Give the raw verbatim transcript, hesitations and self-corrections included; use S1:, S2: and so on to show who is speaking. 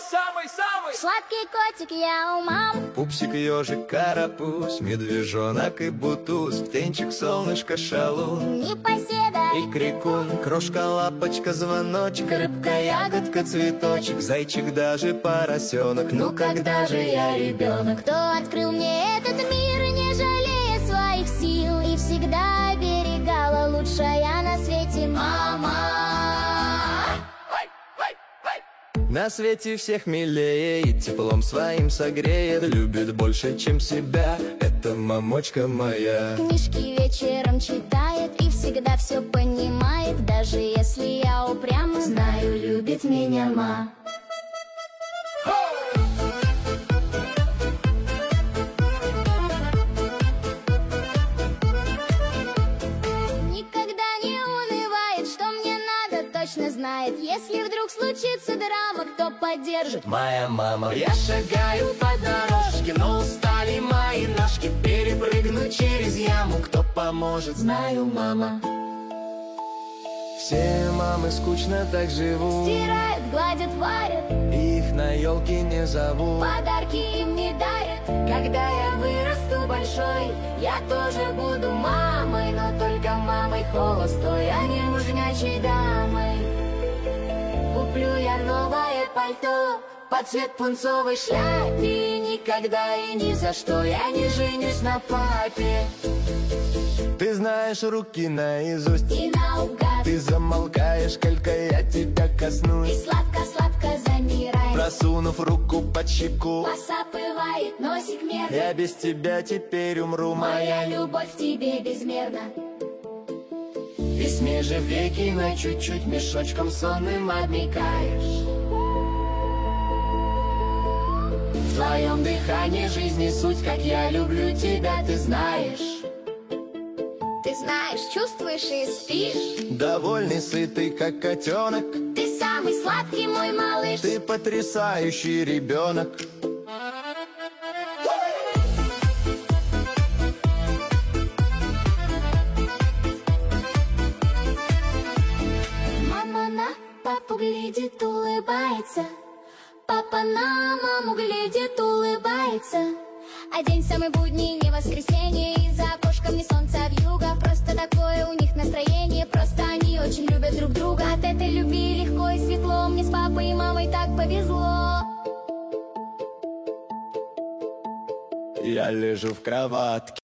S1: самый-самый-самый
S2: Сладкий котик я у мам.
S3: Пупсик, ежик, карапуз, медвежонок и бутуз, птенчик, солнышко, шалун,
S2: Непоседа
S3: и крикун, крошка, лапочка, звоночек, рыбка, ягодка, цветочек, зайчик, даже поросенок. Ну когда же я ребенок?
S2: Кто открыл мне этот мир, не жалея своих сил, и всегда оберегала лучшая на свете мама.
S3: На свете всех милее и теплом своим согреет, любит больше, чем себя, это мамочка моя.
S2: Книжки вечером читает и всегда все понимает, даже если я упряма, знаю, любит меня мама. Никогда не унывает, что мне надо, точно знает. Если вдруг случится драма, кто поддержит?
S3: Моя мама.
S4: Я шагаю по дорожке, но устали мои ножки. Перепрыгну через яму, кто поможет?
S2: Знаю, мама.
S3: Все мамы скучно так живут,
S2: Стирает, гладит, варит,
S3: их на елке не зовут.
S2: подарки им не дарят.
S4: Когда я вырасту большой, я тоже буду мамой, но только мамой холостой, а не мужнячей дамой. Куплю я новое пальто под цвет пунцовой шляпе, никогда и ни за что я не женюсь на папе.
S3: Ты знаешь руки наизусть,
S2: И наугад,
S3: ты замолкаешь, только я тебя
S2: и
S3: коснусь,
S2: сладко-сладко замирает,
S3: просунув руку под щеку.
S2: посапывает носик мерно.
S3: Я без тебя теперь умру, моя.
S2: Моя любовь к тебе безмерна.
S4: Ты смежи веки на чуть-чуть, мешочком сонным обмикаешь. В твоем дыхании жизни суть, как я люблю тебя, ты знаешь.
S2: Ты знаешь, чувствуешь и спишь.
S3: Довольный, сытый, как котенок,
S2: Ты самый сладкий мой малыш.
S3: ты потрясающий ребенок.
S2: Мама на папу глядит, улыбается. Папа на маму глядит, улыбается. А день самый будний, не воскресенье, и за окошком не солнце, а вьюга. Просто такое у них настроение, просто они очень любят друг друга. От этой любви легко и светло, мне с папой и мамой так повезло.
S3: Я лежу в кроватке,